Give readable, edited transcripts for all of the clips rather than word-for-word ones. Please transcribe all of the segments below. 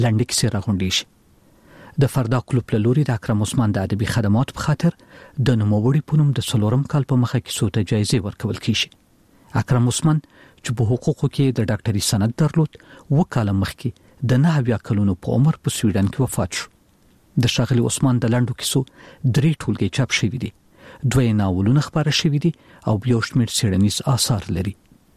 لنډه کیسې راغونډې شي. د فردا کلوب له لوري د اکرم عثمان د ادبي خدماتو په خاطر د نوموړي په نوم د 4 کال په مخه کې څو ته جایزې ورکول کیږي. اکرم عثمان چې په حقوقو کې د ډاکټري سند درلود، وکاله مخکې د 9 کلونو په عمر په سویډن کې وفات شو. د ښاغلي عثمان د لنډو کیسو 3 ټولګې چاپ شوي دي، 2 ناولونه خپاره شوي دي او یو شمېر څېړنیز آثار لري.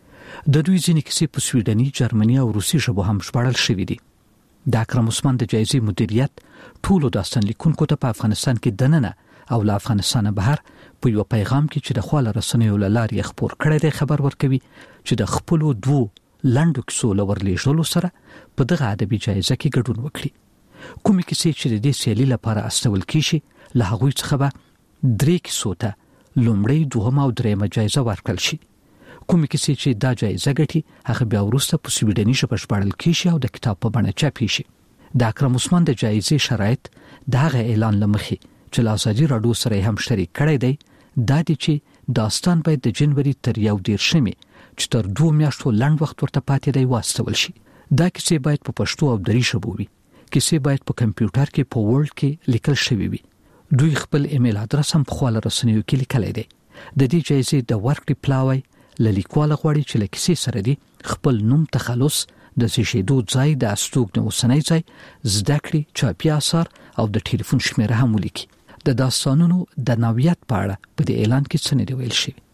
د دوی ځینې کیسې په سویډني، جرمني او روسي ژبو هم ژباړل شوي دي. د اکرم عثمان د جایزې مدیریت ټولو داستان لیکونکو ته په افغانستان کې دننه او له افغانستانه بهر په یو پیغام کې چې د خواله رسنیو له لارې خبر کړی دی خبر ورکوي چې د خپل 2 لنډو کیسو لورلېږلو سره په دغه ادبي جایزه کې ګډون وکړي. کومې کیسې چې د دې سیالي لپاره استول کیږي له هغوی څخه به 3 کیسو ته لومړی، دوهم او درېمه جایزه ورکړل شي. کومې کیسې چې دا جایزه ګټي هغه بیا وروسته په سویډني ژبه ژباړل کیږي او د کتاب په بڼه چاپی شي. د اکرم عثمان د جایزې شرایط دغه اعلان لمخې چې له ازادي راډیو سره هم شریک کړی دی، دا دي چې داستان باید د جنوري تر 11 چې تر 2 میاشتو لنډ وخت ورته پاتې دی واستول شي. دا کیسې باید په پښتو او دري ژبه وي. کیسې باید په کمپیوټر کې په ورډ کې لیکل شوی وي. دوی خپل ایمیل ادرس هم په خواله رسنیو کې لیکلی دی. د دې جایزې د ورکړې پلاوی لیکوال غواړي چې له کیسې سره دی خپل نوم، تخلص، د زیږیدو ځای، د استوګنې اوسنی ځای، زده کړې، چاپي آثار او د ټلیفون شمیره هم ولیکي. د داستانونو د نوعیت په اړه په دې اعلان کې څه نه دی ویل شوی.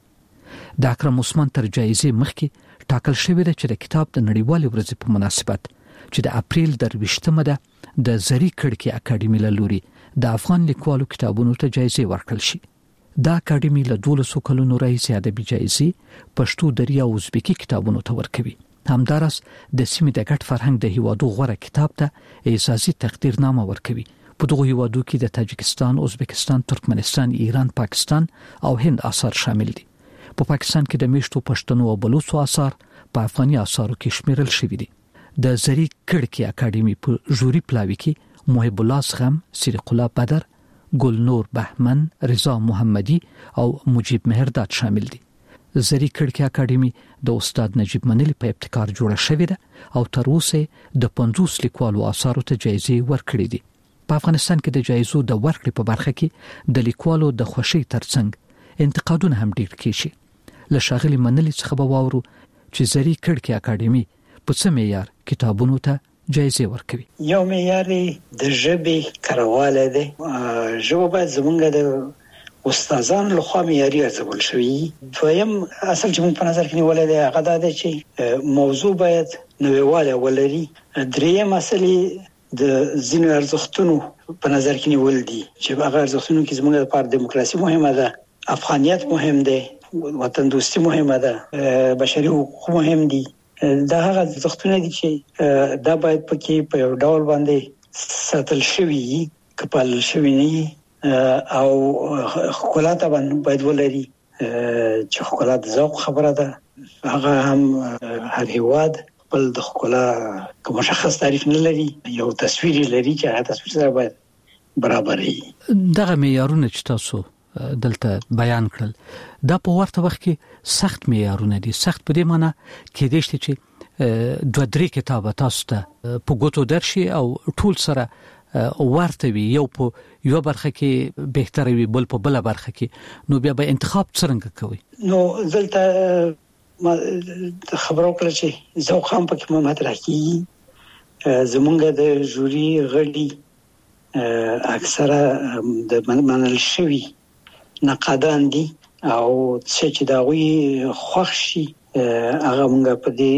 د اکرم عثمان تر جایزې مخکې ټاکل شوی دی چې د کتاب د نړیوالې ورځې په مناسبت چې د اپریل 23 ده د زری کړکۍ اکاډمي له لوري د افغان لیکوالو کتابونو ته جایزې ورکړل شي. دا اکاډمي له 12 کلونو راهیسې ادبي جایزې پښتو، دري او ازبکي کتابونو ته ورکوي. همدارس د سیمې د ګډ فرهنګ د هیوادو غوره کتاب ته اعزازي تقدیرنامه ورکوي. په دغه هیوادو کې د تاجکستان، ازبکستان، ترکمنستان، ایران، پاکستان او هند آثار شامل دي. په پاکستان کې د میشتو پښتنو او بلوچو آثار په افغاني آثارو کې شمیرل شوي دي. د زری کړکۍ اکاډمي په ژوري پلاوي کې محب الله زغم، سریق الله بدر، ګلنور بهمن، رضا محمدي او مجيب مهرداد شامل دي. زری کړکۍ اکاډمي د استاد نجیب منلی په ابتکار جوړه شوې ده او تر اوسه د 50 لیکوالو آثارو ته جایزې ورکړې دي. په افغانستان کې د جایزو د ورکړې په برخه کې د لیکوالو د خوشي ترڅنګ انتقادونه هم ډیر کیږي. له ښاغلي منلی څخه به واورو چې زری کړکۍ اکاډمي په څه معیار کتابونو ته جایزې ورکوي. یو معیار د ژبې کارواله ده. ژبه باید زمونږ د استادانو له خوا معیاري ارزول شوی. دویم اصل چې موږ په نظر کې نیولای دی هغه دا ده چې موضوع باید نویواله ولري. دریم اصل د ځینو ارزښتونو په نظر کې نیول دي چې هغه ارزښتونه کې زموږ لپاره دیموکراسي مهمه ده، افغانیت مهم دی، وطن دوستي مهمه ده، بشري حقوق مهم دي. دا هغه ارزښتونه دي چې دا باید پکې په یو ډول باندې ساتل شوی، کپال شوی نه او ښکلا ته باید ولري چې ښکلا د ذوق خبره ده. هغه هم هر هیواد خپل د ښکلا کوم مشخص تعریف نه لري، یو تصویر لري چې هغه تصویر سره باید برابر وي. دغه معیارونه چې تاسو دلته بیان کړل دا په ورته وخت کې سخت معیارونه دي. سخت په دې معنی کې دي چې 2-3 کتابه تاسو ته په ګوتو درشي او ټول سره ورته وي، یو په یو برخه کې بهتره وي، بل په بل برخه کې، نو بیا به انتخاب څنګه کوي؟ نو دلته ما خبرو کړل چې ذوق هم پکې مطرح کیږي. زمونږ د جوري غړي اکثره د منل شوی نقادان دي او چې دا وی خوښ شي هغه موږ په دې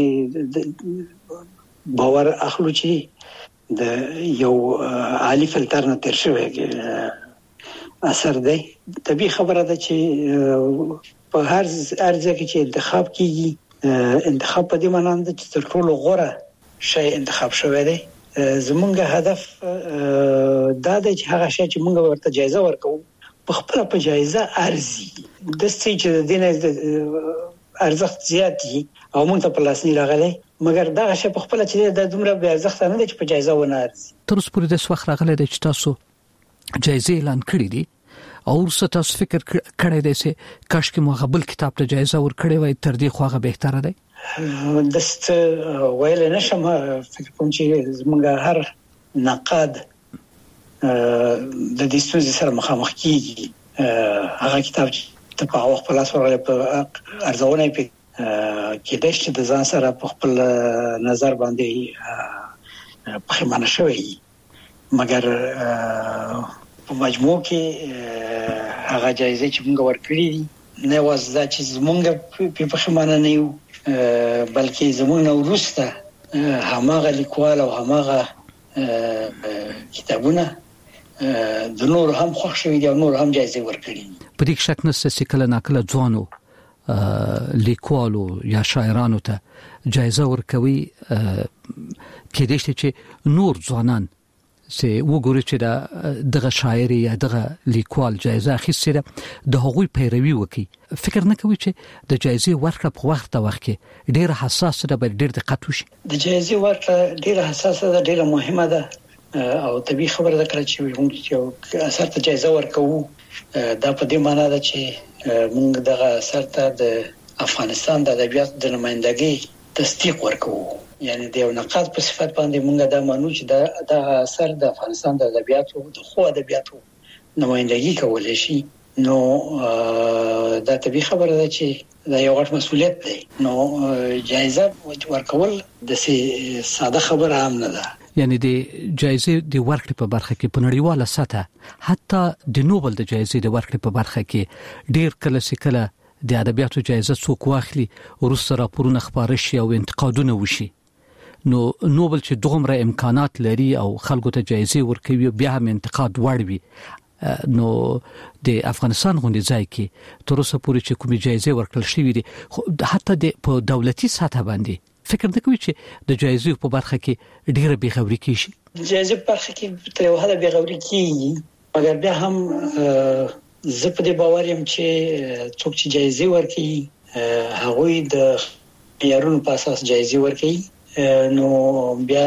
باور اخلو چې د یو عالی فلتر نه تر شوی اثر دی. طبيعي خبره ده چې په هر ځای کې چې انتخاب کیږي، انتخاب په دې معنی ده چې تر ټولو غوره شی انتخاب شوی دی. زمونږ هدف دا دی چې هغه شی چې موږ ورته جایزه ورکوو په خپل په جایزه ارزي. د څه چې د دینه ارزښت زیات دي او موږ ته په لاس نه راغلي، مګر دا شی په خپل چې د دومره به ارزښت نه دی چې په جایزه ونه ارزي. تر اوسه پورې د وخت راغلی دی چې تاسو جایزه اعلان کړی دي او ورسره تاسو فکر کړی دی چې کاش کې مو غبل کتاب ته جایزه ورکړی وای، تر دې خو هغه بهتره دی. دست ویل نشم. فکر کوم چې زمونږ هر نقاد د دې ستونزې سره مخامخ کیږي هغه کتاب ته په وخت په لاس ورغلی په ارزونه کې کېدای شي د ځان سره په خپل نظر باندې پښیمانه شوی مګر په مجموع کې هغه جایزه چې موږ ورکړې دي نه وځي چې موږ په پښیمانه نه یو بلکې زموږ نو وروسته هماغه لیکوال او هماغه کتابونه د نور هم خوښ شوی دي او نور هم جایزه ورکړي په دې شک نشته چې کله ناکله ځوانو لیکوالو یا شاعرانو ته جایزه ورکوي کېدای شي چې نور ځوانان چې وګوري چې دغه شاعر یا دغه لیکوال جایزه اخیستې ده د هغوی پیروي وکړي فکر نه کوي چې د جایزې ورکړه په وخت کې ډېر حساس ده بل ډېر دقت وشي د جایزې ورکړه ډېر حساسه ده ډېر مهمه ده او طبيعي خبره ده کله چې موږ یو اثر ته جایزه ورکوو دا په دې معنی ده چې موږ دغه اثر ته د افغانستان د ادبیات د نمائندګۍ تصدیق ورکوو یعنی د یو نقاد په صفت باندې موږ دا مانو چې دا اثر د افغانستان د ادبیاتو د خو ادبیاتو نمائندګي کولای شي نو دا طبيعي خبره ده چې دا یو غټ مسؤلیت دی نو جایزه ورکول د ساده خبره هم نه ده یعنی د جایزې د ورکړې په برخه کې په نړیواله سطح حتی د نوبل د جایزې د ورکړې په برخه کې ډېر کله د ادبیاتو جایزه څوک واخلي وروسته راپورونه خبره شي او انتقادونه وشي نو نوبل چې دومره امکانات لري او خلکو ته جایزې ورکوي بیا هم انتقاد وړوي نو د افغانستان غونډې ځای کې تر اوسه پورې چې کومې جایزې ورکړل شوې دي حتی په دولتي سطح باندې فکر نه کوي چې د جایزې په برخه کې ډیره بیغوري کیږي د جایزې په برخه کې تر یو حد بیغوري کیږي مګر بیا هم زه په دې باور یم چې څوک چې جایزې ورکړي هغه د معیارونو په اساس جایزې ورکړي نو بیا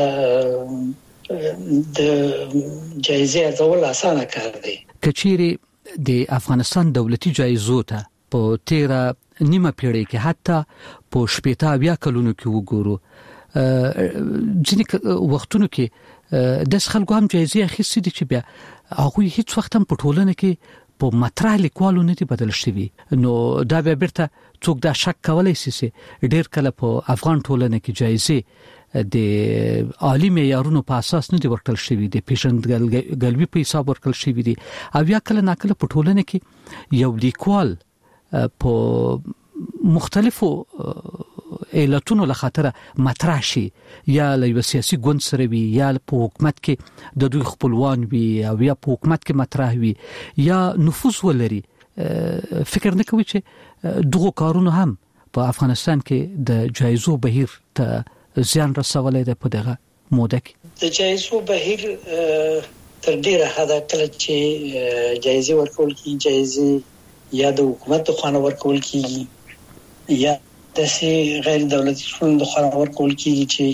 د جایزې ارزول اسانه کار دی کچيري د افغانستان دولتي جایزو ته په 13 نیمه پیړۍ کې حتی په 18 کلونو کې وګورو ځینې وختونو کې د خلکو هم جایزې اخیستې دي چې بیا هغه هیڅ وخت هم په ټولنه کې په مطرح لیکوالو نه دي بدل شوی نو دا به بیرته څوک دا شک کولای شي چې ډېر کله په افغان ټولنه کې جایزې د عالی معیارونو په اساس نه دی ورکړل شوی دی پیژندګلوي په حساب ورکړل شوی دی او یا کله ناکله په ټولنه کې یو لیکوال په مختلفو علتونو لخاطر مطرح شي یا له سیاسي ګوند سره وي یا په حکومت کې د دوی خپلوان وي او یا په حکومت کې مطرح وي یا نفوذ ولري فکر نه کوي چې دغه کارونه هم په افغانستان کې د جایزو بهیر ته زیان رسولای دی په دغه موده کې د جایزو بهیر تر ډیره حدا کله چې جایزې ورکول کی جایزې یا د حکومت د خانه ورکول کیږي یا د غیر دولتي شوند د خانه ورکول کیږي چې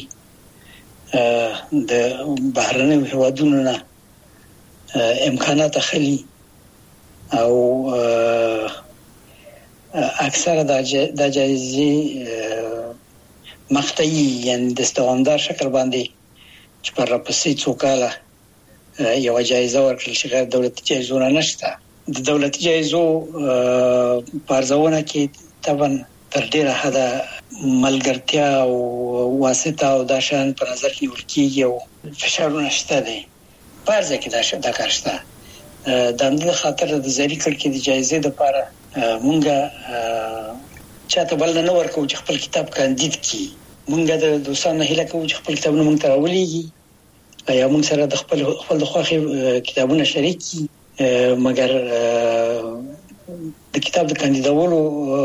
د بهرنیو هیوادونو نه امکانات اخلي او اکثره د جایزې مقطعي یعنی د استوامدار شکل باندې چې پر راپسې څوکاله یو جایزه ورکړل شي غیر دولتي جایزه نشته د دولتي جایزو پارځونه کې طبعا تر ډیره حدا ملګرتیا او واسطه او د شان پر نظر کې ورکیږي او فشارونه شته دي پارځه کې دا کار شته د اندازه خاطر د زری کړ کې د جایزې د لپاره مونږه چاته بل نه ورکو چې خپل کتاب کاندید کی مونږه د دوستانو هیله کوو چې خپل کتابونه مونږ ته راولېږي یا مونږ سره د خپل خوښي کتابونه شریک کی مګر د کتاب د کاندیدولو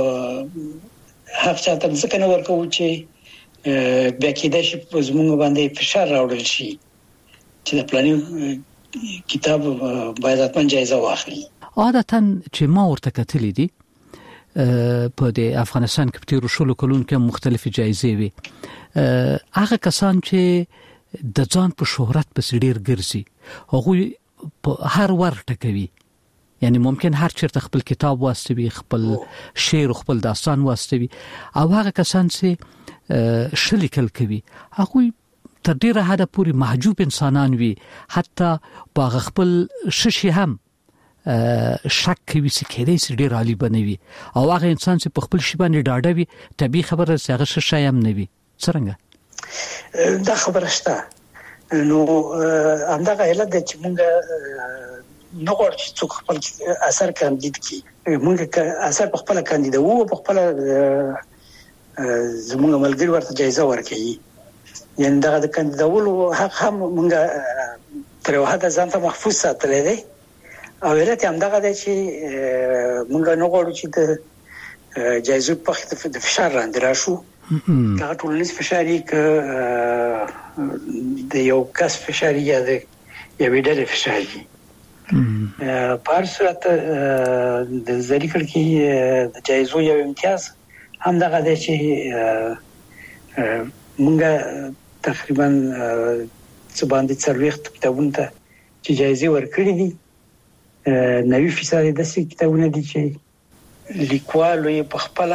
حق چاته ځکه نه ورکو چې بیا کېدای شي په زموږ باندې فشار راوړل شي چې د پلاني کتاب باید اتمن جایزه واخلي عادتاً چې ما ورته کتلې دي په د افغانستان کې په تیرو شلو کلونو کې مختلفې جایزې وي هغه کسان چې د ځان په شهرت پسې ډېر ګرځي هغه په هر ورته کوي یعنی ممکن هر چیرته خپل کتاب واستوي خپل شعر خپل داستان واستوي او هغه کسان چې شلیکل کوي هغه تر ډیره حد پورې محجوب انسانان وي، حتی په خپل ششي هم شک کوي چې کېدای شي ډیر عالی بنوي، او هغه انسان چې په خپل شی باندې ډاډه وي طبيعي خبره چې هغه ششي هم نه وي. څنګه دا خبره شته؟ نو همدغه علت چې موږ نه غواړو چې څوک خپل اثر کاندید کړي. موږ اثر په خپل کاندید وو، په خپل زموږ ملګری ورته جایزه ورکړي. یعنی دغه د کاندیدولو حق هم موږ تر یو حد ځان ته محفوظ ساتلی دی. او علت همدغه دی چې موږ نه غواړو چې د جایزو په وخت د فشار لاندې راشو. دا ټولنیز فشار یې که د یو کس فشار یا د یوې ډلې فشار یې. په هر صورت د زری کړکۍ د جایزو یو امتیاز همدغه دی چې موږ تقریبا څه باندې 40 کتابونو ته چې جایزې ورکړې دي، 90% داسې کتابونه دي چې لیکوالو یې په خپل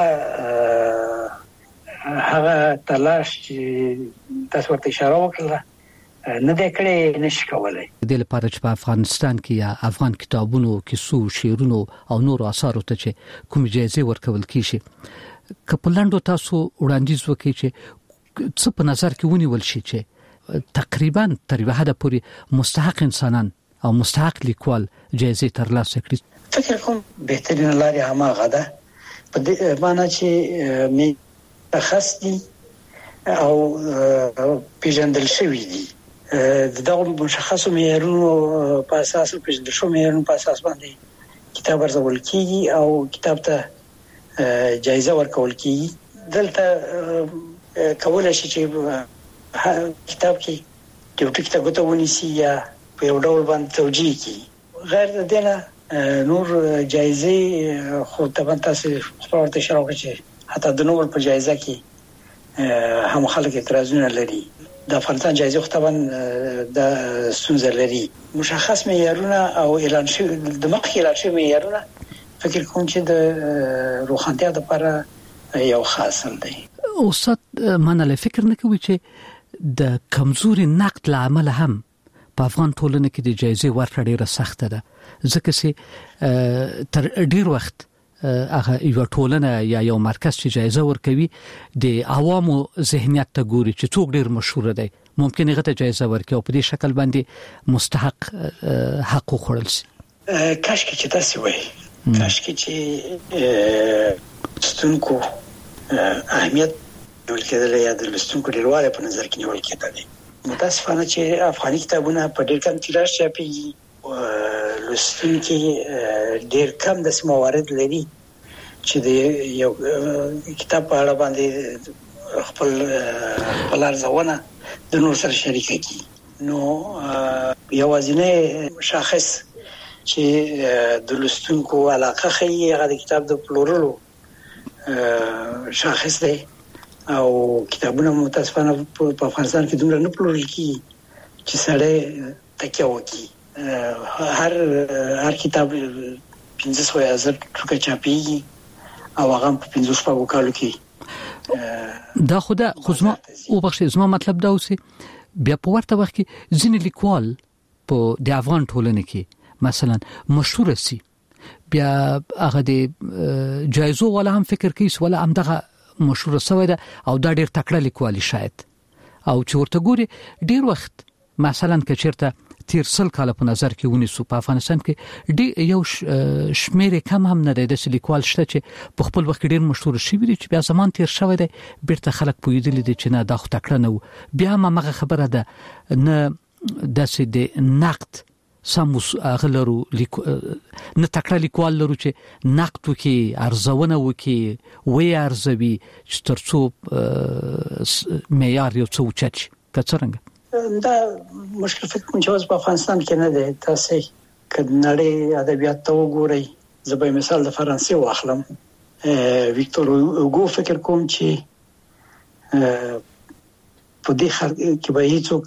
هغه تلاش چې تاسو ورته اشاره وکړه نه دی کړی، نشي کولای. د لپاره چې په افغانستان کې یا افغان کتابونو، کیسو، شعرونو او نور اثارو ته چې کوم جایزې ورکول کیږي، کپلانډو تاسو وړاندیز وکړي چې څه په نظر کې ونیول شي چې تقریبا تر یوه حد پورې مستحق انسانان او مستحق لیکوال جایزې ترلاسه کړي؟ فکر کوم بهترین لارې هماغه ده، په دې معنی چې متخصص دي او پیژندل شوی دي. دغه مشخصو معیارونو په اساس، پیژندل شوی معیارونو په اساس باندې کتاب ارزول کیږي او کتاب ته جایزه ورکول کیږي. دلته کولای شي چې کتاب کې یو ټکی ته ګوته ونیسي یا په یو ډول باندې توجیه کړي. غیر د دې نه نور جایزې خو طبعا تاسو ورته اشاره وکړئ چې حتی د نوبل په جایزه کې هم خلک اعتراضونه لري. د افغانستان جایزه خو طبعا د ستونزه لري. مشخص معیارونه او اعلان شوی د مخکې اعلان شوی معیارونه فکر کوم چې د روښانتیا لپاره یو خاص دی. استاد منل فکر نه کوي چې د کمزوري نقد لامل هم په افغان ټولنه کې د جایزې ورکړه ډیره سخته ده، ځکه چې تر ډیر وخت هغه یو ټولنه یا یو مرکز چې جایزه ورکوي د عوامو ذهنیت ته ګوري چې څوک ډیر مشهور دی، ممکن هغه ته جایزه ورکړي او په دې شکل باندې مستحق حق وخوړل شي. کاشکې چې تاسو وایي، کاشکې چې ستونکو اهمیت ډول کېدل یا د لستونکو ډیرواله په نظر کې نیول کېدل. متاسفانه چې افغاني کتابونه په ډیر کم تیراژ چاپېږي، لستونکي ډیر کم د موارد لري چې د یو کتاب په اړه باندې خپل ارزونه د نور سره شریک کړي. نو یوازینی شاخص چې د لستونکو علاقه ښیي هغه د کتاب د پلورلو شاخص دی، او کتابونه متاسفانه په افغانستان کې دومره نه پلورل کیږي چې سړی تکیه وکړي. هر کتاب 15,000 ټوکه چاپېږي او هغه په 15 کالو کې دا خدا خصما او بخښه زما مطلب دا اوسه بیا په ورته وخت کې ځینې لیکوال په د افغان ټولنه کې مثلا مشهور سي، بیا هغه د جایزو ولا هم فکر کوي ولا هم دغه مشهور سوی ده او دا ډیر تکړه لیکوالي شاید، او چې ورته ګوري ډیر وخت مثلا که چیرته تیر 100 کال په نظر کې ونیسو په افغانستان کې یو شمیر کم هم نه دی د لیکوال شته چې په خپل وخت ډیر مشهور شي وي چې بیا زمان تیر شوی دی بیرته خلک پویدل دي چې نه دا خو تکړه نه و. بیا مغه خبره ده نه داسې د نقد سموس غلرو نه تکړه لیکوال لرو چې نقد وکي، ارزونه وکي، وی ارزوي چې ترڅو معیار یو څه اوچت شي. کڅرنګ دا مشکل فکر کوم چې اوس په افغانستان کې نه دی. تاسو کله نړۍ ادبیات ته وګورئ، زه به مثال د فرانسې واخلم. ویکتور اوګو فکر کوم چې په دې کې به هیڅوک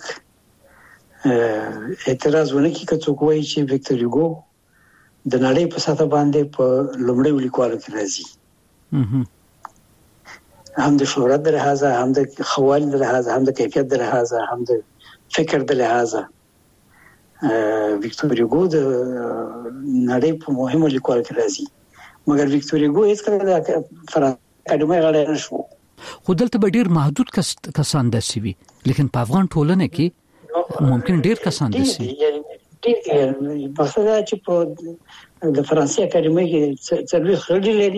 اعتراض ونه کوي که څوک وایي چې ویکتور اوګو د نړۍ په سطح باندې په لومړي لیکوالو کې راځي. هم د شهرت د لحاظه، هم د خوال د لحاظه، هم د کیفیت د لحاظه، هم د فکر د لحاظه. ویکتور هوګو د نړۍ په مهمو لیکوالو کې راځي، مګر ویکتور هوګو هیڅ کله د فرانسې اکاډمۍ غړی نه شو. خو دلته به ډیر محدود کسان داسې وي، لیکن په افغان ټولنه کې ممکن ډیر کسان داسې وي. مقصد دا چې په د فرانسې اکاډمۍ کې څلوېښت غړي لري.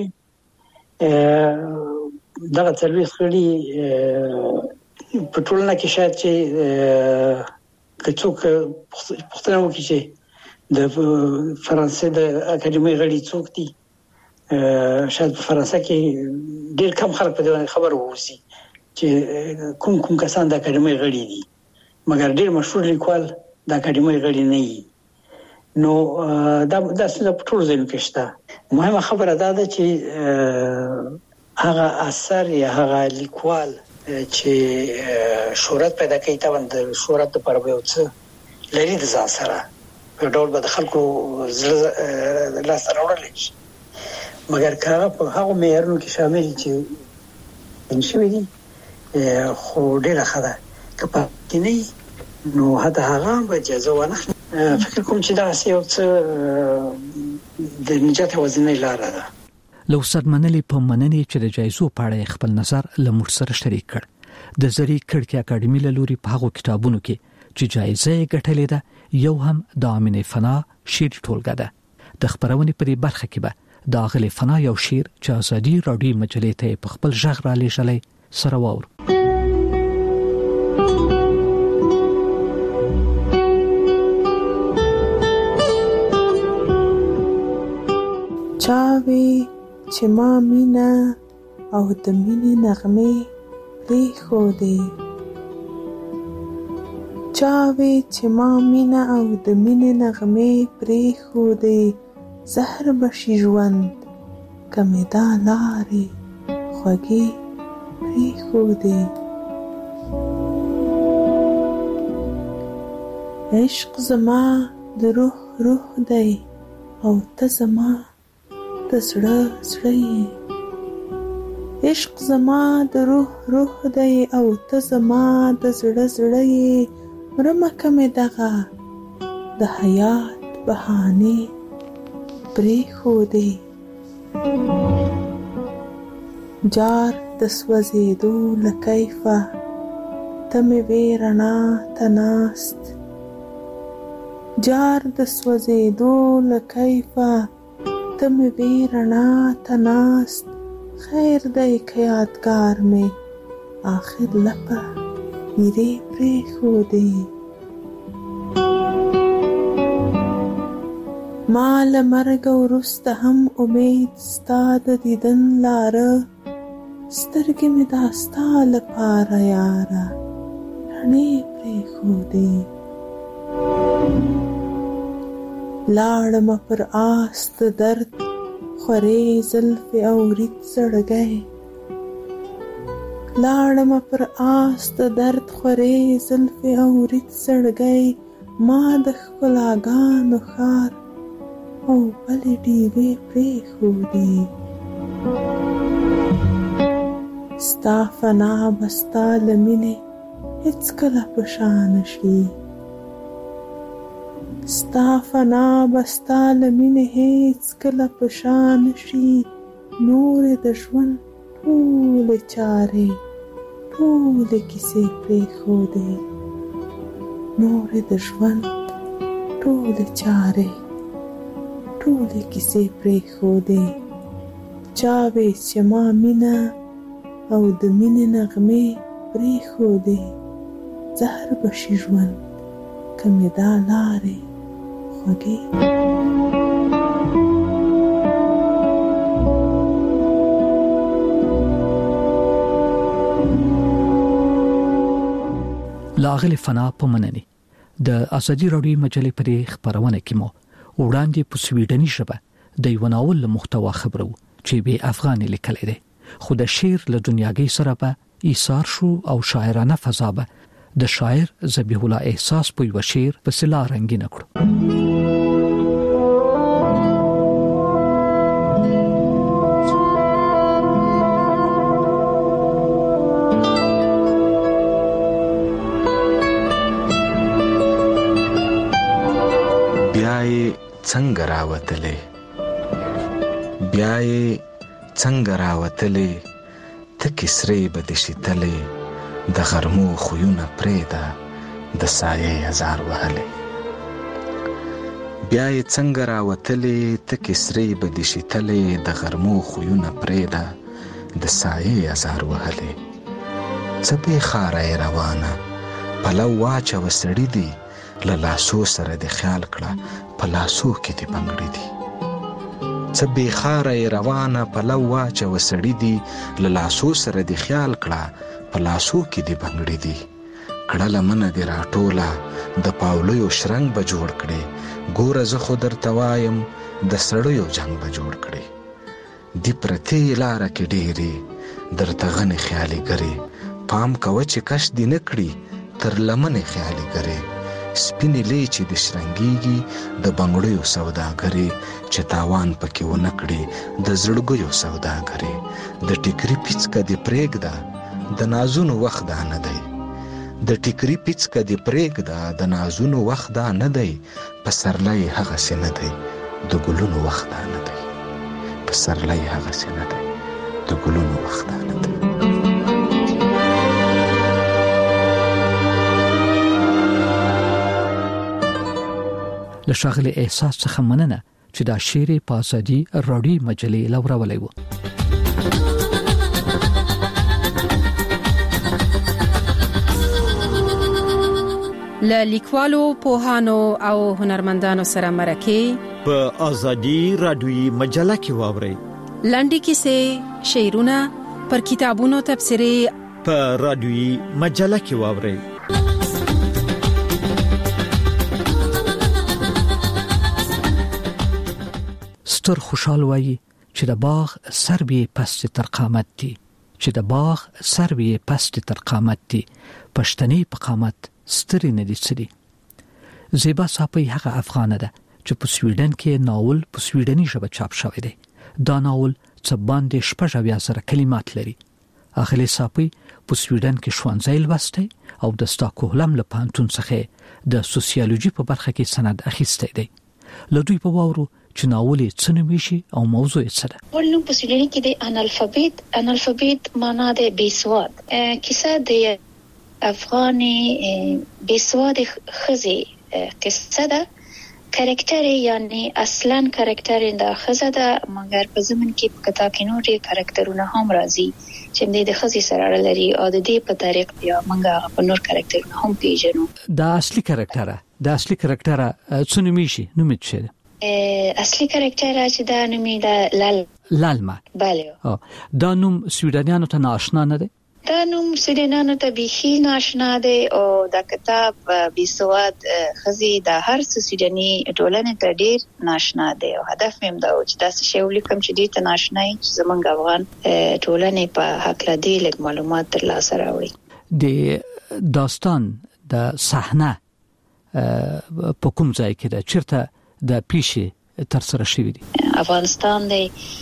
دغه څلوېښت غړي په ټولنه کې شاید چې که څوک پوښتنه وکړي چې د فرانسې د اکاډمۍ غړي څوک دي، شاید په فرانسه کې ډېر کم خلک په دې باندې خبر ووسی چې کوم کسان د اکاډمۍ غړي دي، مګر ډېر مشهور لیکوال د اکاډمۍ غړي نه وي. نو دا څه په ټولو ځایونو کې شته. مهمه خبره دا ده چې هغه اثر یا هغه لیکوال چې شهرت پیدا کوي، طبعا د شهرت لپاره به یو څه لري د ځان سره، په ډول به د خلکو زړه لاسته راوړلی شي، مګر که هغه په هغو معیارونو کې شامل چې شوي دي خو ډېره ښه ده. که پاتې نه وي نو حتی هغه هم به اجازه وانخلي. فکر کوم چې دغسې یو څه د نجات یوازینۍ لاره ده. له استاد منلي په مننې چې د جایزو په اړه خپل نظر له موږ سره شریک کړ. د زری کړکۍ اکاډمي له لوري په هغو کتابونو کې چې جایزه یې ګټلې ده یو هم د امینه فنا شعر ټولګه ده. د خبرونې په دې برخه کې به د اغلې فنا یو شعر چې ازادي راډیو مجلې ته په خپل ژغ را لېږلی سره واورو. چاوي چې ما مینا او د مینې نغمې پرېښودې، چاوي چې ما مینا او د مینې نغمې پرېښودې، زهر بشي ژوند که مې دا لارې خوږې پرېښودې. عشق زما د روح دی او ته زما د زړه زړه یې، عشق زما د روح دی او ته زما د زړه زړه یې، مرمه که مې دغه د حیات بهانې پرېښودې. جار د سوځېدو له کیفه ته مې وې رڼا ته ناست، جار د سوځېدو له کیفه ته مې وې رڼا ته ناست، خیر دی که یادګار مې آخر لپه میرې پرېښودې. ما له مرګه وروسته هم امید ستا د دیدن لاره، سترګې مې دا ستا لپاره یاره رڼې پرېښودې. لاړمه پر آس د درد خورې زلفې او رید زړګی، لاړمه پر آس د درد خورې زلفې او رید زړګی، ما د ښکلاګانو ښار او بلې ډیوې پرېښودې. ستا فنا به ستا له مینې هېڅکله په شا نه شي، ستا فنا به ستا له مینې هېڅکله په شا نه شي، نورې د ژوند ټولې چارې ټولې کیسې پرېښودې، نورې د ژوند ټولې چارې ټولې کیسې پرېښودې. چاوې چې ما مینه او د مینې نغمې پرېښودې، زهر بشي ژوند که مې دا لارې خوږې. لاغلی فنا په مننې د ازادي راډیو مجلې په خبرونه کې مو وړاندې په سویډني ژبه د یو ناول محتوا خبرو چې به افغاني لیکل دي، خو د شعر له دنیاګي سره به ایثار شو او شاعرانه فضا به د شاعر ذبیح الله احساس په یو شعر په سلا رنگین کړو. بیا یې څنګه راوتلې بیا یې څنګه راوتلې تکې سرې به دې شیتلې د غرمو خویونه پرېږده د سایې هزار وهلې بیا یې څنګه راوتلې تکې سرې به دې شیتلې د غرمو خویونه پرېږده د سایې هزار وهلې څه بې خاره یې روانه پلو واچوه سړي دي له لاسو سره دې خیال کړه په لاسو کې دې بنګړي دي څه بې خاره یې روانه پلو واچوه سړي دي له لاسو سره دې خیال کړه په لاسو کې دې بنګړي دي کړه لمنه دې راټوله د پاولیو شرنګ به جوړ کړې ګوره زه خو درته وایم د سړیو جنګ به جوړ کړې دې پرتې لاره کې ډېرې درته غنې خیالي ګرې پام کوه چې کش دې نه کړي تر لمنې خیالي ګرې سپینې لیچې دې شرنګېږي د بنګړیو سوداګرې چې تاوان پکې ونه کړي د زړګیو سوداګرې د ټیکري پیڅکه دې پرېږده د نازونو وخت دا نه دی د ټیکري پیڅکه دې پرېږده د نازونو وخت دا نه دی پسرلی هغسې نه دی د ګلونو وخت دا نه دی پسرلی هغسې نه دی د ګلونو وخت دا نه دی له ښاغلي احساس څخه مننه چې دا شعر په ازادي راډیو مجلې لورولی و. له لیکوالو پوهانو او هنرمندانو سره مرکه په ازادي راډیو مجله کې واورئ. لنډې کیسې، شعرونه، پر کتابونو تبصرې په راډیو مجله کې واورئ. ستر خوشحال وایي چې د باغ سروي پست تر قامت دي چې د باغ سروي پست تر قامت دي پښتني په قامت ستري نه دي سړي. زیبا صاحب هغه افغانه ده چې په سویډن کې ناول په سویډني ژبه چاپ شوی دی. دا ناول څه باندې 6,000 کلمات لري. اخلي صاحب په سویډن کې ښوونځی لوستی او د ستاکهولم له پوهنتون څخه د سوسیالوژي په برخه کې سند اخیستی دی. له دوی په واورو چې ناول یې څه نومیږي او موضوع یې څه ده. ولنو په سویډني کې د انالفابیت معنا د بیسواد. کیسه د افغاني بیسواد خزي قصه ده. کاراکتر یعنی اصلا کاراکتر د خزه ده، مګر په زمن کې په کتاب کې نور کاراکترونه هم راځي چې د خزي سره اړه لري او د دې په طریق بیا موږ په نور کاراکترونه هم پیژنو. دا اصلي کاراکتر څه نومیږي؟ نوم یې څه ده؟ اصلي کاراکتر چې دا نومي ده لالما. بله. دا نوم سویډنیانو ته ناشنا نه دی؟ دا نوم سویډنیانو ته بیخي ناشنا دی او دا کتاب بیسواد خزي د هر سویډني ټولنې ته ډیر ناشنا دی او هدف مې دا و چې تاسو شی ولیکم چې دې ته ناشنا چې زمونږ افغان ټولنې په حق لدی لږ معلومات ترلاسه راوړي. د داستان د صحنه په کوم ځای کې ده؟ چیرته د پیښې تر سره شوې دي؟ افغانستان دی،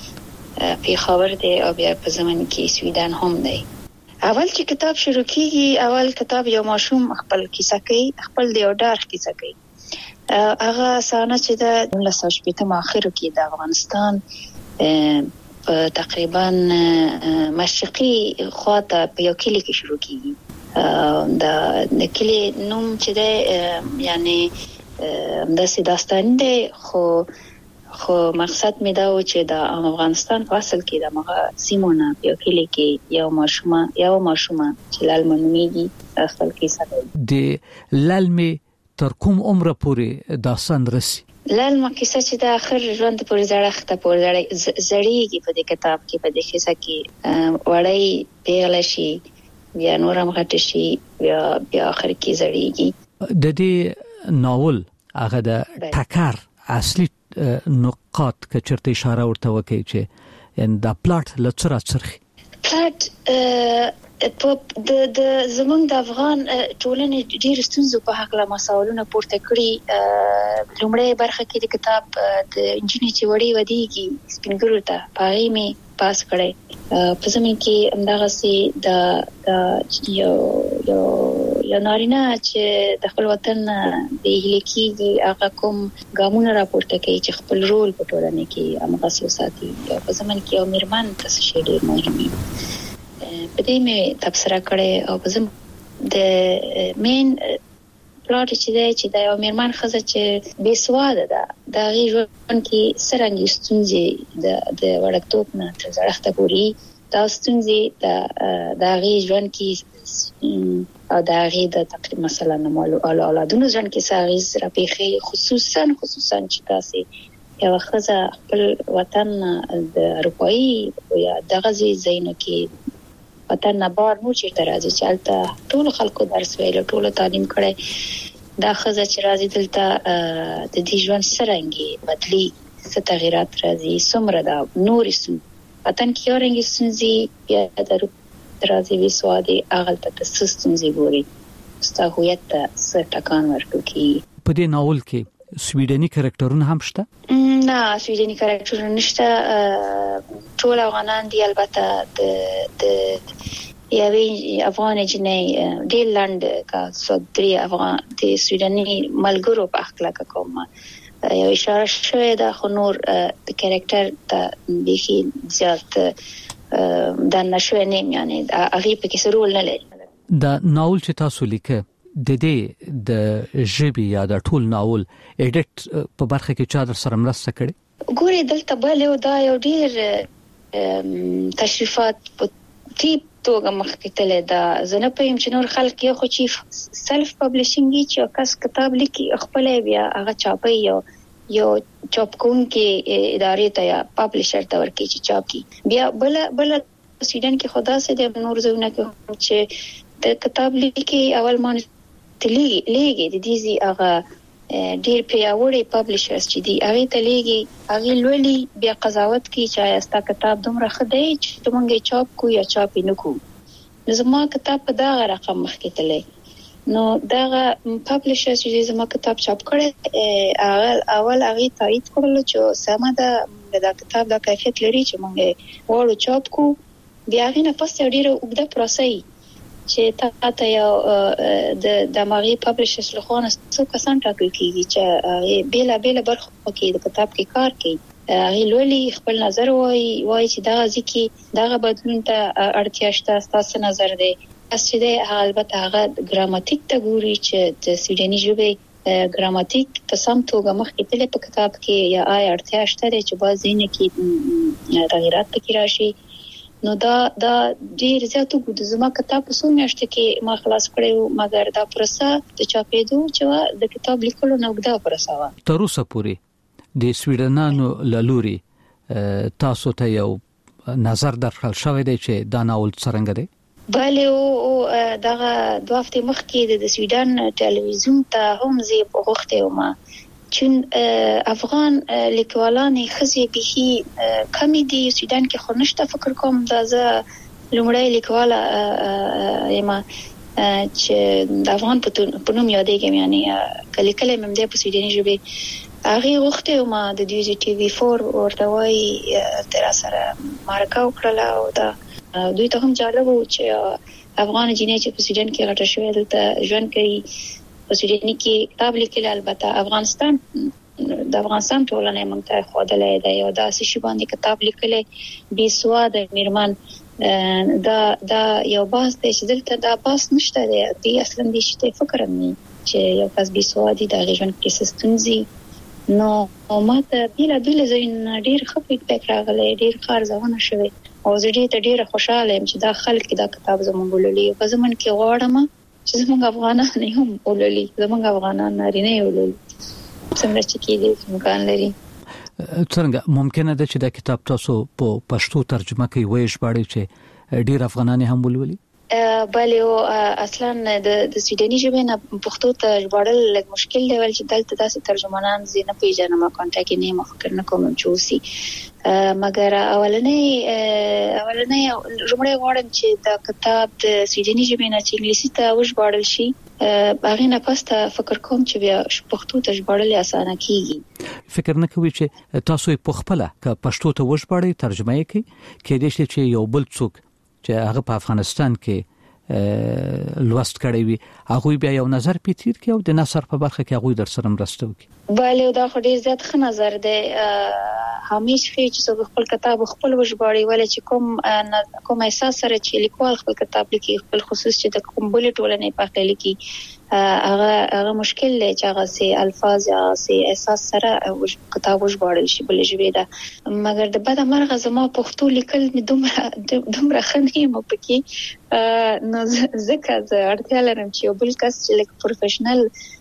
پیښور دی او بیا په زمن کې سویډن هم دی. اول چې کتاب شروع کیږي، اول کتاب یو ماشوم خپل کیسه کوي، خپل د یو ډار کیسه کوي. هغه سانه چې د 1980 اخرو کې د افغانستان په تقریبا مشرقي خواته په یو کلی کې شروع کیږي. د کلی نوم چې د یعنی داسې داستان دی خو مقصد می دا و چې د افغانستان په اصل کې د مغه سیمونه په کلی کې یو ماشومه چې لالما نومیږي خپل کیسه کوي. د لالمې تر کوم عمر پورې داستان رسي؟ لالما کیسه چې د اخر ژوند پورې زړښت پورې زړیږي په دې کتاب کې، په دې کیسه کې وړای پیغله شي، بیا نور هم غټ شي، بیا اخر کې زړیږي. د دې ناول هغه د ټکر اصلي نقاط که چرته اشاره ورته وکړي چې ان دا پلاټ لڅرا چرخي پلاټ د زمونږ د افغان ټولنې ډیر ستونزو په حق له مساولونه پورته کړي. لومړی برخه کې د کتاب د انجینری چې وړي ودیږي سپینګرو ته پای می پاس کړي. په زمين کې همدغه سي د یو نارینه چې د خپل وطن د هلیکي هغه کوم ګامونه راپورته کوي چې خپل رول په ټولنه کې امغه ساتي او په زمن کې یو میرمن تاسو شي ډیر مهم دي. په دې مې تبصره کړې او په زم د مین پلاټ چې د یو میرمن خزه چې بې سواده ده د غي ژوند کې سرنګ ستونزې د وړکتوب نه تر زړښت پورې دا ستونزې د غي ژوند کې او د غي د تقریبا مثلا مالو اولادونو ژوند کې ساغیز را پیخي خصوصا چې تاسو یو خزه خپل وطن د اروپایي یا د غزي زینو کې وطن نه بار مو چې ترازی چالتا ټول خلکو درس ویل ټول تعلیم کړي دا خزه چې راځي دلته د دې ژوند سرنګي بدلی ست تغیرات راځي سمره دا نور سم وطن کې اورنګ سنځي یا د درازي وی سوادي اغل ته سستنځي ګوري ستا هویت ته ستکان ورکوي. په دې ناول کې سویډني کریکټرونه هم شته؟ نه سویډني کریکټرونه نشته. ټول افغانان دي البته د یوې افغان جنې ډیر لاند کا صدري افغان د سویډني ملګرو په اخلاق کوم یو اشاره شوی دا خو نور د کریکټر ته بيخي زیات د نشوي نیم یعنی هغه په کې سرول نه لري. دا ناول چې تاسو لیکه د دې د ژبې یا د ټول ناول اډیټ په برخه کې چا در سره مرسته کړي؟ ګوري دلته بل یو دا یو ډیر تشریفات په ټیپ توګه مخکې تللی دا زنه پېم چې نور خلک یو خو چې سلف پبلشینګ چې کس کتاب لیکي خپل بیا هغه چاپي یو چاپ کوونکې ادارې ته یا پبلشر ته ورکړي چې چاپ کی بیا بل سویډن کې خدا سي د نور زونه کې چې د کتاب لیکي اول مان تلېږي د دې هغه ډیر پیاوړي پبلشرز چې دی هغه ته لیږي هغه لولي بیا قضاوت کوي چې استا کتاب دومره خدای چې موږ چاپ کو یا چاپ نه کو. زما کتاب په دغه رقم مخکې تللی نو دغه پبلشرز چې زما کتاب چاپ کړي اول هغه تایید کړل چې سمه ده د کتاب د کیفیت لري چې موږ وړو چاپ کو بیا غینه پس ډیره وګړه پروسې چې تاسو یو د ماغي پبلشرز له خوا څو کسان ټاکل کیږي چې بیل برخه کې د کتاب کې کار کوي هغه لولي خپل نظر وایي چې دا ځکه دغه بدلون ته اړتیا شته تاسو نظر دی چې البته هغه ګراماتیک ته ګوري چې د سویډني ژبې ګراماتیک په سم توګه مخکې تللی په کتاب کې یا اړتیا شته چې بعضې نه کې تغیرات پکې راشي نو دا ډیر زیاتو د زما کتاب په څو میاشتو کې ما خلاص کړو مګر دا پروسه د چاپېدو چې د کتاب لیکلو نه وګدا پروسه و تر اوسه پورې د سویډنانو لوري تاسو ته یو نظر درخل شوی دی چې دا ناول څنګه دی؟ بله او دغه 2 هفته مخکې د سویډن ټلویزیون ته هم زی په وخت ما چون افغان لیکوالان خزي به کمیډي سویډن کې خونشته فکر کوم دا زه لومړی لیکواله یم چې د افغان په نوم یادېږم یعنی کله کله مم د په سویډني ژبه هغه وخت ما د ډي ټي وي 4 ورته وای تر سره مارکا وکړه او دا دوی ته هم جالب و چې افغان جنې چې په سویډن کې غټه شوې دلته ژوند کوي په سویډن کې کتاب لیکل البته افغانستان ټولنه موږ ته خودلې ده یو داسې شی باندې کتاب لیکل بي سواد میرمن دا یو باس دی چې دلته دا باس نشته دی اصلا دې شته فکر نه چې یو کس بي سوادي د ژوند کې ستونزي نو ماته بیل زین ډیر خفیف فکر راغلی ډیر خارزونه شوی او زه دې ډیر خوشاله یم چې دا خلک دا کتاب زموږ ولولي په زمون کې غواړم چې زموږ افغانان نه هم ولولي زموږ افغانان نه ولولي څنګه چې کېږي امکان لري. څنګه ممکنه ده چې دا کتاب تاسو په پښتو ترجمه کوي وایي ژباړي چې ډیر افغانان هم ولولي؟ بله او اصلا د سویډني ژبې نه پښتو ته ژباړل لږ مشکل دی ول چې دلته داسې ترجمانان زه نه پیژنم کانټاکټ نه مخکر نه کوم چې وسی مګر اولنې لومړی غواړم چې دا کتاب د سویډني ژبې نه چې انګلیسي ته وژباړل شي هغه نه پسته فکر کوم چې بیا پښتو ته ژباړل اسانه کیږي. فکر نه کوي چې تاسو په خپل ک پښتو ته وژباړئ ترجمه یې کړئ کې دې چې یو بل څوک چې هغه په افغانستان کې لوست کړی وي هغه بیا یو نظر پیتیر کې او د نثر په برخه کې هغه در سره مرسته وکړي. بله دا خو ډیر زیات ښه نظر دی. همیشه چې څوک خپل کتاب خپل وژباړي ولې چې کوم احساس سره چې لیکوال خپل کتاب لیکي خپل خصوص چې د کوم بل ټولنې په خپل لیکي هغه مشکل دی چې هغه سي الفاظ یا سي احساس سره کتاب وژباړل شي بل ژبه ده. مګر د بده مرغه زما پښتو لیکل مې دومره خنې مو پکې نو ځکه زه اړتیا لرم چې یو بل کس چې لکه پروفیشنل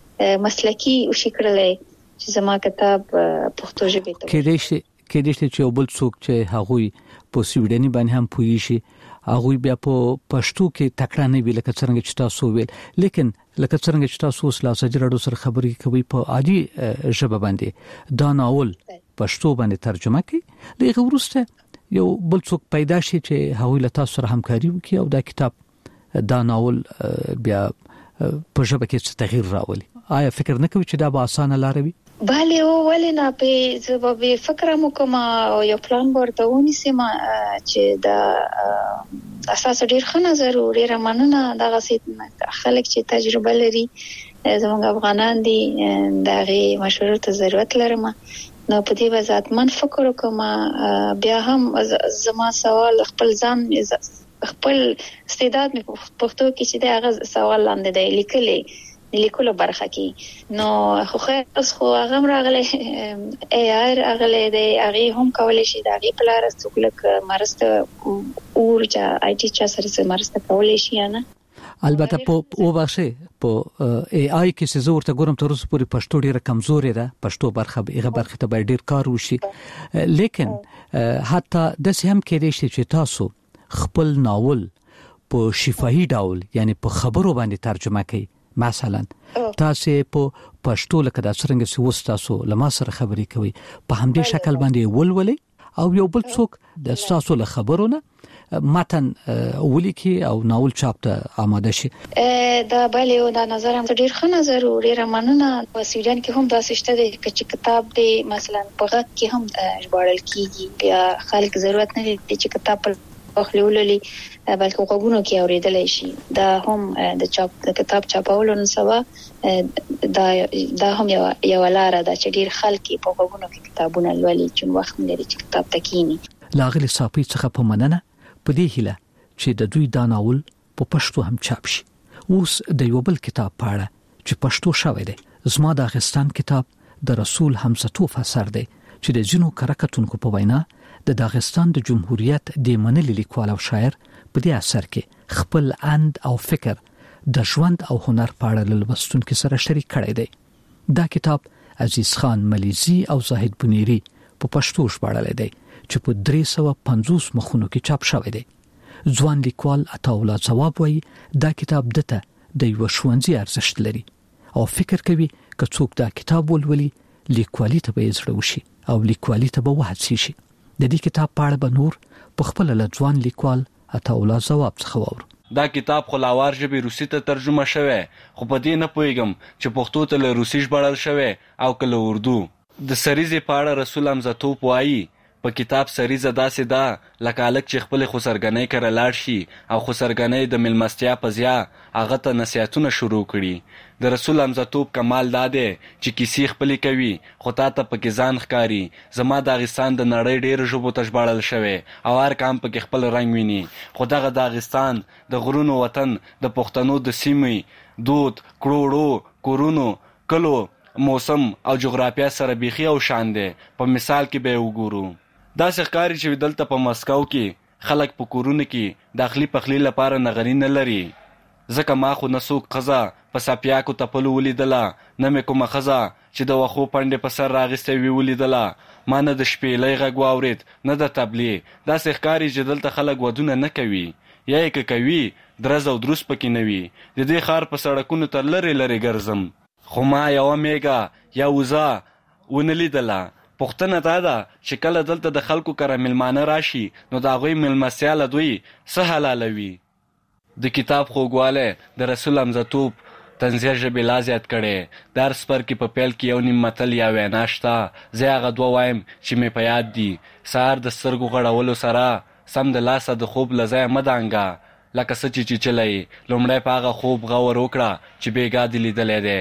مسلکی وشي کړلی چې زما کتاب پښتو ژبه ته کې دې چې یو بل څوک چې هغه په سویډني باندې هم پوي شي هغه بیا په پښتو کې تکړه نه ویل کڅ څنګه چې تاسو ویل لیکن لکه څنګه چې تاسو سلاسه جوړو سره خبرې کوي په عادي ژبه باندې دا ناول پښتو باندې ترجمه کړي لږ ورسته یو بل څوک پیدا شي چې هغه له تاسو سره همکاري وکړي او دا کتاب دا ناول بیا په ژبه کې تغییر راولي. آیا فکر نه کوي چې دا به اسانه لار وي؟ بله ولې نه په سبب فکر مو کوم او یو پلان ورته ونیسم چې دا اساس ډیر ښه نظر او ډیر مننه دغه خلک چې تجربه لري زموږ افغانان دي دغه مشورو ته ضرورت لرم نو په دې وضاحت من فکر کوم. بیا هم زما سوال خپل ځان خپل استعداد مې پښتو کې چې دا سوال لاندې دی لیکلو برخه کې نو خو خیر خو هغه راغله AR اغله دی هغه هم کولای شي دا غي پلار څوک مرسته او چې IT چا سره مرسته کولای شي نه البته په وباشه په AI کې څه زورته ګورم تر اوسه پورې پښتو ډیره کمزوري ده پښتو برخه ته ډیر کار وشي لیکن حتی د سهم کې دي چې تاسو خپل ناول په شفاهي ډول یعنی په خبرو باندې ترجمه کړئ مثلا تاسو په پښتو لکه د څنګه سوس تاسو لما سره خبرې کوي په همدې شکل باندې ولولي او یو بل څوک د تاسو له خبرونه متن ولیکي او ناول چاپ ته آماده شي. دا بله دا نظر هم ډیر ښه نظر او ډیر مننه. په سویډن کې هم دا سشته دی چې کتاب دی مثلا په غږ کې هم ژباړل کیږي بیا خلک ضرورت نه لري چې کتاب په خپلولي بلکې وګونو کې اوریدلای شي. دا هم د کتاب چاپولو نن سبا دا هم یو لار ده چې ډیر خلک په وګونو کې کتابونه لولي چې وخت لري چې کتاب تکینی. لاغلی صافي څخه په مننه په دې هیله چې د دوی دا ناول په پښتو هم چاپ شي. اوس د یو بل کتاب په اړه چې پښتو شوی دی زما د داغستان کتاب د رسول حمزه توف اثر دی چې د جنو کرکټونکو په وینا د داغستان د جمهوریت د منلي لیکوال او شاعر په دې اثر کې خپل اند او فکر د ژوند او هنر په اړه لوستونکو سره شریک کړی دی. دا کتاب عزیز خان ملیزي او زاهد بنيري په پښتو ژباړل دی چې په 350 مخونو کې چاپ شوی دی. ځوان لیکوال عطاالله ځواب وایي دا کتاب دته د یو ښوونځي ارزښت لري او فکر کوي که څوک دا کتاب ولولي لیکوالي ته به یې زړه وشي او لیکوالي ته به وهڅي شي. د دې کتاب په اړه به نور په خپل ځوان لیکوال عطاالله ځواب څخه واورو. دا کتاب خلاوار ژبه روسي ته ترجمه شوی خو په دې نه پوهیږم چې پښتو ته له روسي ژباړل شوی او کله اردو. د سریزې په اړه رسول حمزه توف وایي په کتاب سریزه داسې ده لکه الک چې خپل خسرګنۍ کړه لاړ شي او خسرګنۍ د ملمستیا په ځیا هغه ته نصيحتونه شروع کړي. د رسول حمزه توف کمال داده چې کیسې خپل کوي خو تا ته پکې ځان ښکاری. زما د داغستان د نړۍ ډېر ژبو ته ژباړل شوی او هر کام پکې خپل رنگ ویني خو دغه داغستان د غرونو وطن د پښتنو د سیمې دود کروڑو کورونو کلو موسم او جغرافیه سره بيخي او شان دي. په مثال کې به وګورو دا ښکاری چې دلته په مسکو کې خلک په کورونو کې داخلي پخلی لپاره نغری نه لري ځکه ما خو نسوک خزا په سپیاکو تپلو ولیدله نه مې کومه خزا چې د وخو پنډې په سر راغسته وی ولیدله ما نه د شپېلې غږ واورید نه د تبلیغ. دا ښکاری چې دلته خلک ودونه نه کوي یا یې کوي درز او دروس پکې نه وي. د دې ښار په سړکونو تر لري لري ګرځم خو ما یو میګه یا وزا ونه لیدله. پښتنه دا ده چې کله دلته د خلکو کره ملمانه راشي نو دا غوي ملمسیا له دوی څه حلالوي. د کتاب خوږواله د رسول حمزه توف تنزیه ژبې لا زیات کړي. درس پر کې په پیل کې یو نیم متل یا وینا شته زه هغه دوه وایم چې مې په یاد دي. سهار د سترګو غړولو سره سم د لاسه د خوب لځای مدانګه لکه څه چې چلی لومړی په هغه خوب غور وکړه چې بېګا دې لیدلی دی.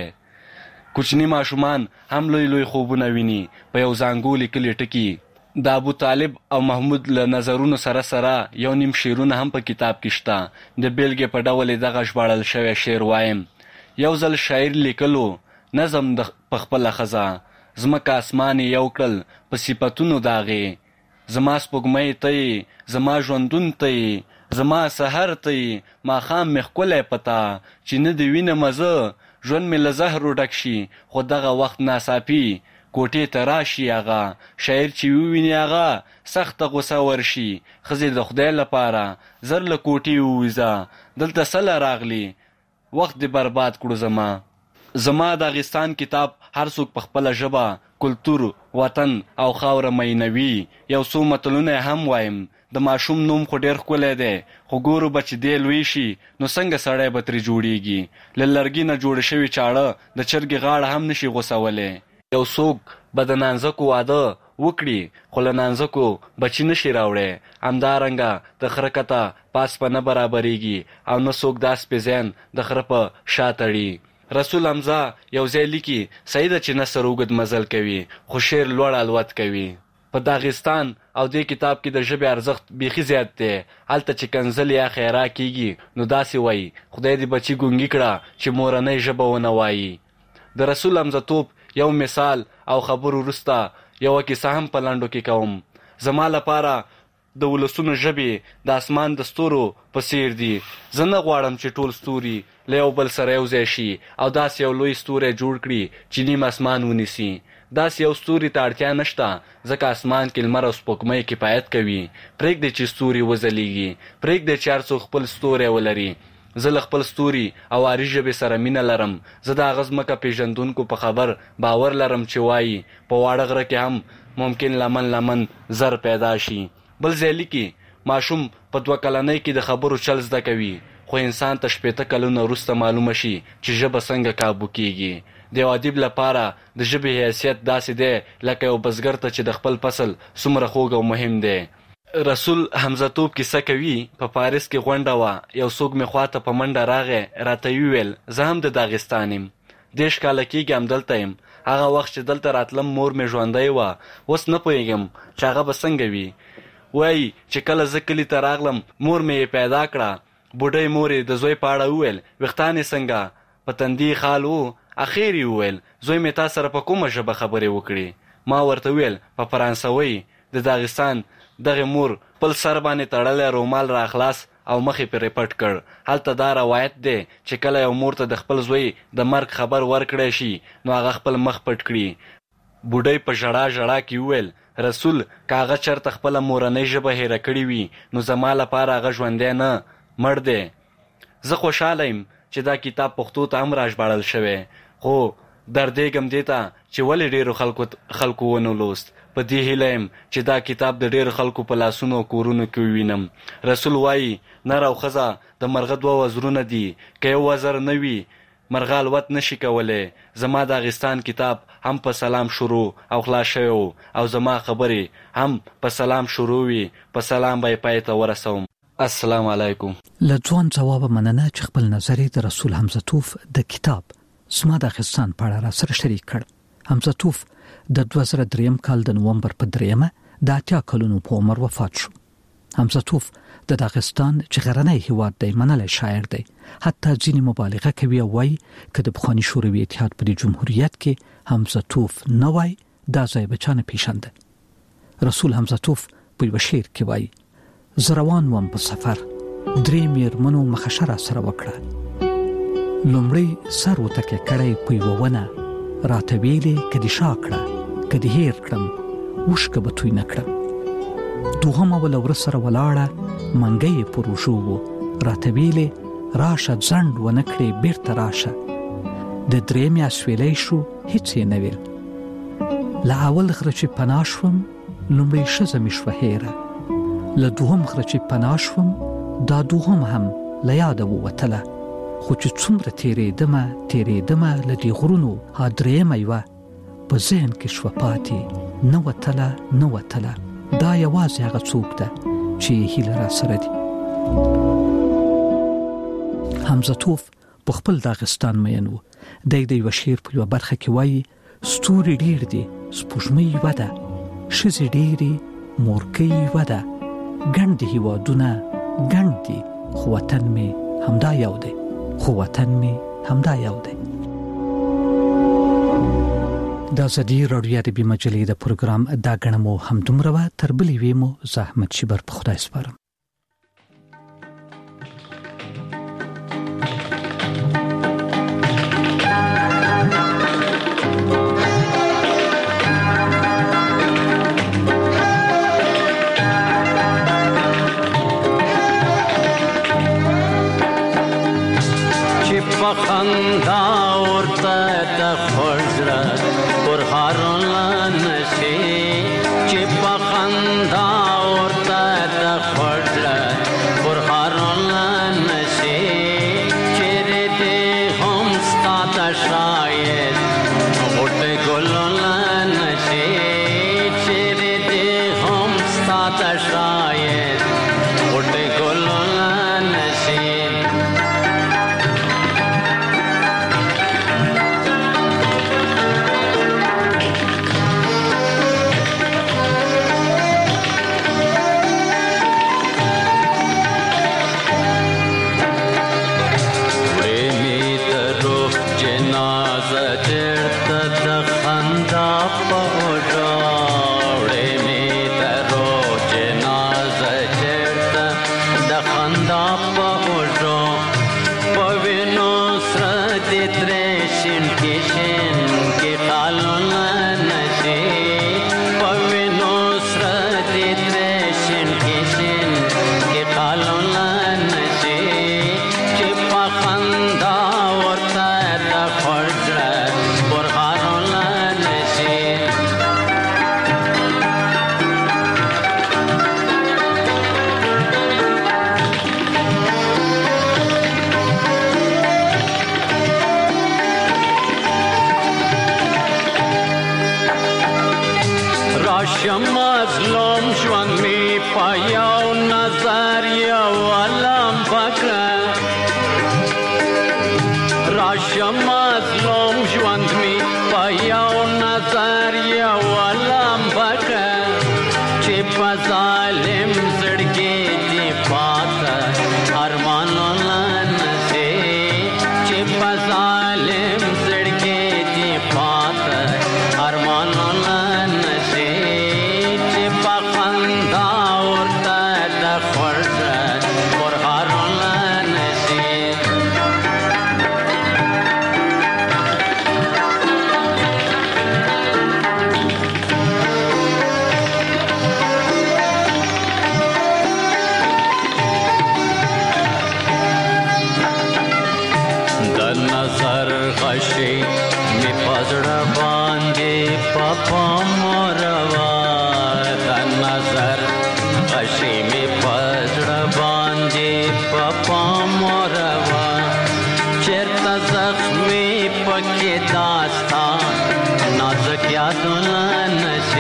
کوچني ماشومان هم لوی لوی خوبونه ویني په یو زانګو لیکلي ټکي. د ابو طالب او محمود له نظرونو سره یو نیم شعرونه هم په کتاب کې شته. د بیلګې په ډول دغه ژباړل شوی شعر وایم: یو ځل شاعر لیکلو نظم په خپله ښځه، ځمکه اسمان یو کړل په صفتونو داغې. زما سپوږمۍ ته یې، زما ژوندون ته یې، زما سحر ته یې، ماښام مې ښکلی پتا چې نه د وینم زه، ژوند مې له زهرو ډک شي خو دغه وخت ناڅاپي کوټې ته راشي هغه. شاعر چې وویني هغه سخته غوسه ورشي. ښځې د خدای لپاره زر له کوټې ووځه، دلته څه راغلي، وخت دې برباد کړو. زما د داغستان کتاب هر څوک په خپله ژبه، کلتور، وطن او خاوره مینوي. یو څو متلونه هم وایم. د ماشوم نوم خو ډېر ښکلی دی، خو ګورو به چې دی لوی شي نو څنګه سړی به ترې جوړیږي. له لرګي نه جوړ شوي چاړه د چرګې غاړه هم نشي غوڅولی. یو څوک به د نانځکو واده وکړي خو له نانځکو بچي نشي راوړی. همدارنګه د خره کته پاس په نه برابرېږي او نه څوک دا سپې ذهن د خره په شا تړي. رسول حمزه یو ځای لیکي: صحیح ده چې نثر اوږد مزل کوي خو شعر لوړ الوت کوي. په داغستان او دې کتاب کې د ژبې ارزښت بیخي زیات دی. هلته چې کنزل یا خیرا کیږي نو داسې وایي: خدای دې بچي ګونګي کړه چې مورنۍ ژبه ونه وایي. د رسول حمزه توپ یو مثال او خبرو وروسته یوه کیسه هم په لنډو کې کوم. زما لپاره د ولسونو ژبې د اسمان د ستورو په څیر دي. زه نه غواړم چې ټول ستوري له یو بل سره یو ځای شي او داسې یو لوی ستوری جوړ کړي چې نیم اسمان ونیسي. داسې یو ستوري ته اړتیا نشته، ځکه اسمان کې لمر او سپوږمۍ کفایت کوي. پرېږدئ چې ستوري وځلیږي، پرېږدئ چې هر څوک خپل ستوری ولري. زه له خپل ستوري او عاري ژبې سره مینه لرم. زه د هغه ځمکه پېژندونکو په خبر باور لرم چې وایي په واړه غره کې هم ممکن لمن زر پیدا شي. بل ځای لیکي: ماشوم په 2 کلنۍ کې د خبرو چل زده کوي، خو انسان ته 80 کلونه وروسته معلومه شي چې ژبه څنګه کابو کیږي. د یو ادیب لپاره د ژبې حیثیت داسې دی لکه یو بزګر ته چې د خپل فصل څومره خوږ او مهم دی. رسول حمزه توپ کیسه کوي: په پاریس کې غونډه وه، یو څوک مې خواته په منډه راغی، راته وویل: زه هم د داغستان یم، 10 کاله کېږي همدلته یم. هغه وخت چې دلته راتلم مور مې ژوندۍ وه، اوس نه پوهېږم چې هغه به څنګه وي. وایي چې کله زه کلي ته راغلم مور مې یې پیدا کړه. بوډۍ مور یې د زوی په اړه وویل: ویښتان یې څنګه؟ په تندي خال و. اخیر یې وویل: زوی مې تا سره په کومه ژبه خبرې وکړې؟ ما ورته وویل: په فرانسوۍ. د داغستان دغې مور خپل سر باندې تړلی رومال را خلاص او مخ یې پرې پټ کړ. هلته دا روایت دی چې کله یو مور ته د خپل زوی د مرګ خبر ورکړی شي نو هغه خپل مخ پټ کړي. بوډۍ په ژړا کې وویل: رسول، که هغه چېرته خپله مورنۍ ژبه هیره کړې وي نو زما لپاره هغه ژوندی نه، مړ دی. زه خوشحاله یم چې دا کتاب پښتو ته هم راژباړل شوی، خو دردېږم دې ته چې ولې ډېرو خلکو ونه لوست. په دې هیله یم چې دا کتاب د ډېرو خلکو په لاسونو او کورونو کې ووینم. رسول وایي: نر او ښځه د مرغه 2 وزرونه دي، که یو وزر نه وي مرغه الوت نشي کولی. زما داغستان کتاب هم په سلام شروع او خلاص شوی او زما خبرې هم په سلام شروع وي، په سلام به یې پای ته ورسوم. السلام علیکم. له ځوان ځوابه مننه چې خپل نظر د رسول حمزه توف د کتاب زما داغستان په اړه را سره شریک کړ. حمزه توف د 2003 کال د نومبر په 3 د 80 کلونو په عمر وفات شو. حمزه توف د داغستان چې غرنی هیواد دی منلی شاعر دی. حتی ځینې مبالغه کوي او وایي که د پخواني شوروي اتحاد په جمهوریت کې حمزه توف نه وای دا ځای به چا نه پیژنده. رسول حمزه توف په یو شعر کې وایي: زه روان وم په سفر، 3 مېرمنو مخشه را سره وکړه. لومړی سر وتکیه کړی په یوه ونه، راته ویلې که دې شا کړه، که دې هیر کړم اوښکه به توی نه کړم. دوهمه وله ور سره ولاړه منګی یې پر اوږو و، راته ویلې راشه ځنډ ونه کړې بیرته راشه. د 3 اسویلی شو هیڅ یې نه ویل. له اول غره چې پناه شوم لومړی ښځه مې شوه هیره، له 2 غره چې پناه شوم دا 2 هم له یاده ووتله. خو چې څومره تیرېدمه له دې غرونو ها 3 یوه په ذهن کې شوه پاتې، نه وتله دا یوازې هغه څوک ده چې هیله را سره دي. حمزه توف په خپل داغستان مین و. د یو شعر په یو برخه کې وایي ستوري ډیر دي سپوږمۍ ودا شزي ډيري مورکۍ ودا ګڼ دي هیوادونه ګڼ دي خو وطن می همدا یو دی دا زدي رادیو ادبي مجلې د پروګرام دا غنمو هم دومره تر بلې ویمو زحمت شبر په خدای سپارم. خندا ورته د خوځره پر هارون نشي چې په خندا ورته د خوځره پر هارون نشي چیرې دې هم ستاته شاید غټ ګلون نشي چیرې دې هم ستاته شاید غټ ګلون نشي زخمی پکی داستان نازک یادونه